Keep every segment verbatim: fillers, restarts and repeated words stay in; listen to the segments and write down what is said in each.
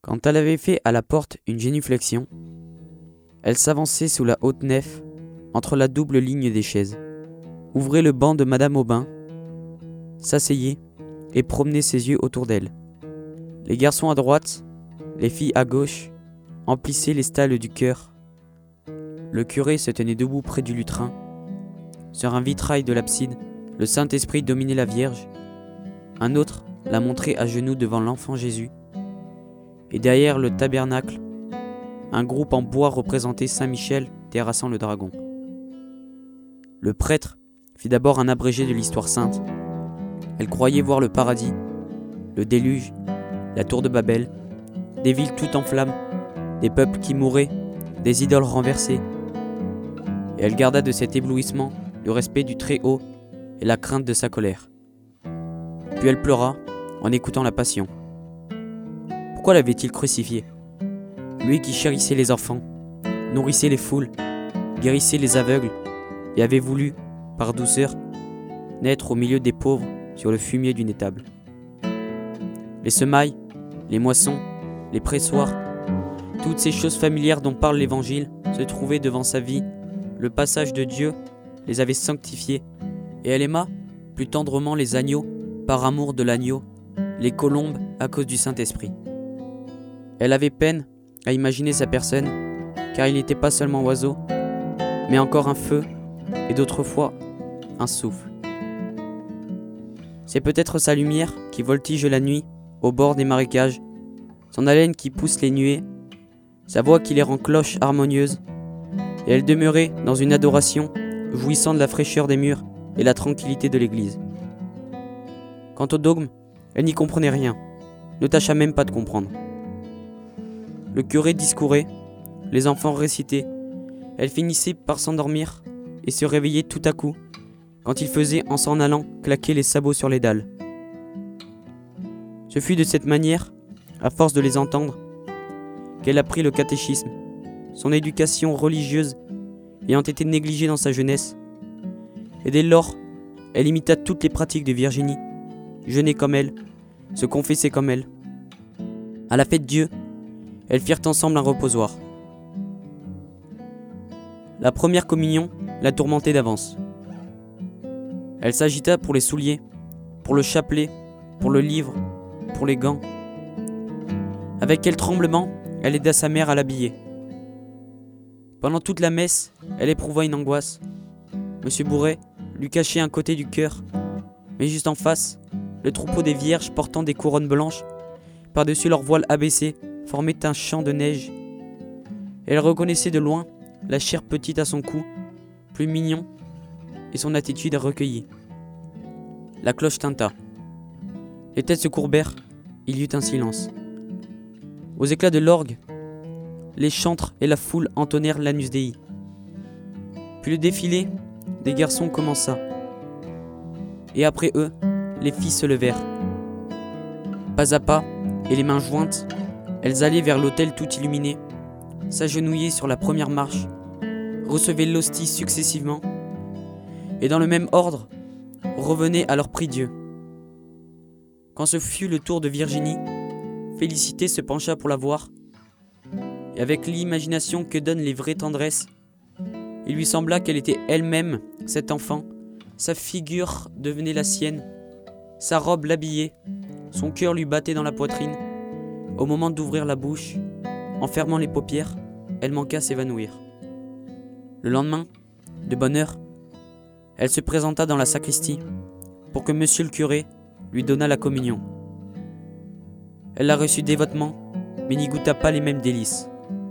Quand elle avait fait à la porte une génuflexion, elle s'avançait sous la haute nef, entre la double ligne des chaises, ouvrait le banc de Madame Aubin, s'asseyait et promenait ses yeux autour d'elle. Les garçons à droite, les filles à gauche, emplissaient les stalles du chœur. Le curé se tenait debout près du lutrin. Sur un vitrail de l'abside, le Saint-Esprit dominait la Vierge. Un autre la montrait à genoux devant l'enfant Jésus. Et derrière le tabernacle, un groupe en bois représentait Saint-Michel terrassant le dragon. Le prêtre fit d'abord un abrégé de l'histoire sainte. Elle croyait voir le paradis, le déluge, la tour de Babel, des villes toutes en flammes, des peuples qui mouraient, des idoles renversées. Et elle garda de cet éblouissement le respect du Très-Haut et la crainte de sa colère. Puis elle pleura en écoutant la Passion. Pourquoi l'avait-il crucifié? Lui qui chérissait les enfants, nourrissait les foules, guérissait les aveugles et avait voulu, par douceur, naître au milieu des pauvres sur le fumier d'une étable. Les semailles, les moissons, les pressoirs, toutes ces choses familières dont parle l'Évangile se trouvaient devant sa vie. Le passage de Dieu les avait sanctifiées, et elle aima plus tendrement les agneaux par amour de l'agneau, les colombes à cause du Saint-Esprit. Elle avait peine à imaginer sa personne, car il n'était pas seulement oiseau, mais encore un feu, et d'autres fois un souffle. C'est peut-être sa lumière qui voltige la nuit au bord des marécages, son haleine qui pousse les nuées, sa voix qui les rend cloches harmonieuses, et elle demeurait dans une adoration, jouissant de la fraîcheur des murs et la tranquillité de l'église. Quant au dogme, elle n'y comprenait rien, ne tâcha même pas de comprendre. Le curé discourait, les enfants récitaient, elle finissait par s'endormir et se réveillait tout à coup, quand il faisait en s'en allant claquer les sabots sur les dalles. Ce fut de cette manière, à force de les entendre, qu'elle apprit le catéchisme, son éducation religieuse ayant été négligée dans sa jeunesse. Et dès lors, elle imita toutes les pratiques de Virginie, jeûnait comme elle, se confessait comme elle. À la fête Dieu, elles firent ensemble un reposoir. La première communion la tourmentait d'avance. Elle s'agita pour les souliers, pour le chapelet, pour le livre, pour les gants. Avec quel tremblement elle aida sa mère à l'habiller. Pendant toute la messe, elle éprouva une angoisse. Monsieur Bourret lui cachait un côté du cœur, mais juste en face, le troupeau des vierges portant des couronnes blanches, par-dessus leur voile abaissé, formait un champ de neige. Elle reconnaissait de loin la chair petite à son cou, plus mignon, et son attitude recueillie. La cloche tinta. Les têtes se courbèrent, il y eut un silence. Aux éclats de l'orgue, les chantres et la foule entonnèrent l'Anus Dei. Puis le défilé des garçons commença. Et après eux, les filles se levèrent. Pas à pas, et les mains jointes, elles allaient vers l'autel tout illuminé, s'agenouillaient sur la première marche, recevaient l'hostie successivement, et dans le même ordre, revenaient à leur prie-Dieu. Quand ce fut le tour de Virginie, Félicité se pencha pour la voir, et avec l'imagination que donnent les vraies tendresses, il lui sembla qu'elle était elle-même cet enfant, sa figure devenait la sienne, sa robe l'habillait, son cœur lui battait dans la poitrine. Au moment d'ouvrir la bouche, en fermant les paupières, elle manqua à s'évanouir. Le lendemain, de bonne heure, elle se présenta dans la sacristie pour que monsieur le curé lui donnât la communion. Elle la reçut dévotement, mais n'y goûta pas les mêmes délices.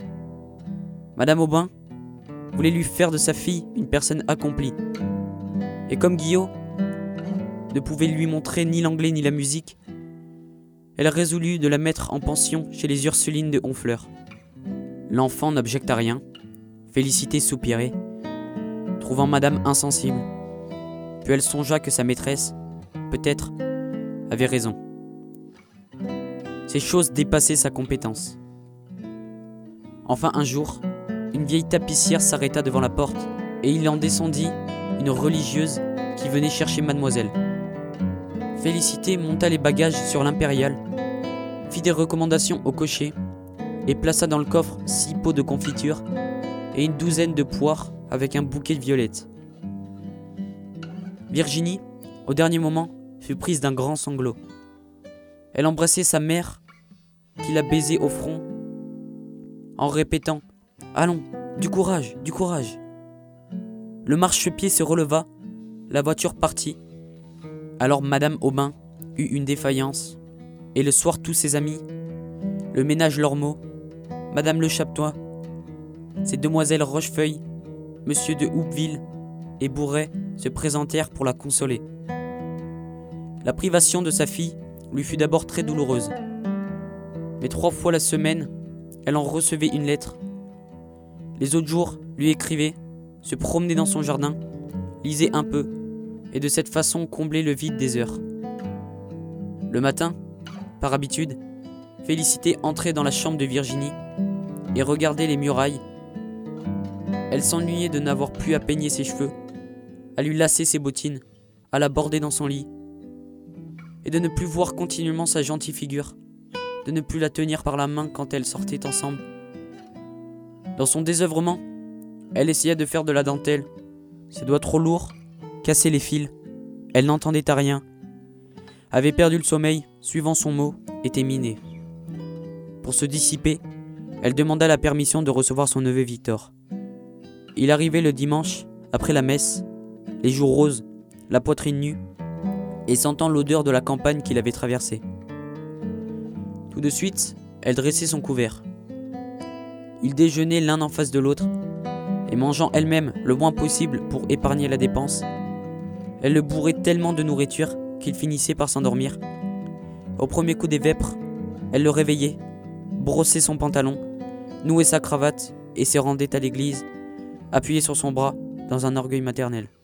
Madame Aubin voulait lui faire de sa fille une personne accomplie. Et comme Guillot ne pouvait lui montrer ni l'anglais ni la musique, elle résolut de la mettre en pension chez les Ursulines de Honfleur. L'enfant n'objecta rien, Félicité soupirait, trouvant Madame insensible. Puis elle songea que sa maîtresse, peut-être, avait raison. Ces choses dépassaient sa compétence. Enfin un jour, une vieille tapissière s'arrêta devant la porte, et il en descendit une religieuse qui venait chercher mademoiselle. Félicité monta les bagages sur l'impériale, fit des recommandations au cocher et plaça dans le coffre six pots de confiture et une douzaine de poires avec un bouquet de violettes. Virginie, au dernier moment, fut prise d'un grand sanglot. Elle embrassait sa mère, qui la baisait au front, en répétant « Allons, du courage, du courage !» Le marchepied se releva, la voiture partit. Alors Madame Aubin eut une défaillance, et le soir tous ses amis, le ménage Lormeau, Madame Le Chapetois, ces demoiselles Rochefeuille, Monsieur de Houppeville et Bourret se présentèrent pour la consoler. La privation de sa fille lui fut d'abord très douloureuse. Mais trois fois la semaine, elle en recevait une lettre. Les autres jours, lui écrivait, se promenait dans son jardin, lisait un peu, et de cette façon comblait le vide des heures. Le matin, par habitude, Félicité entrait dans la chambre de Virginie et regardait les murailles. Elle s'ennuyait de n'avoir plus à peigner ses cheveux, à lui lasser ses bottines, à la border dans son lit, et de ne plus voir continuellement sa gentille figure, de ne plus la tenir par la main quand elles sortaient ensemble. Dans son désœuvrement, elle essaya de faire de la dentelle, ses doigts trop lourds, cassaient les fils, elle n'entendait à rien, avait perdu le sommeil, suivant son mot, était minée. Pour se dissiper, elle demanda la permission de recevoir son neveu Victor. Il arrivait le dimanche, après la messe, les joues roses, la poitrine nue, et sentant l'odeur de la campagne qu'il avait traversée. Tout de suite, elle dressait son couvert. Ils déjeunaient l'un en face de l'autre, et mangeant elle-même le moins possible pour épargner la dépense, elle le bourrait tellement de nourriture qu'il finissait par s'endormir. Au premier coup des vêpres, elle le réveillait, brossait son pantalon, nouait sa cravate et se rendait à l'église, appuyée sur son bras dans un orgueil maternel.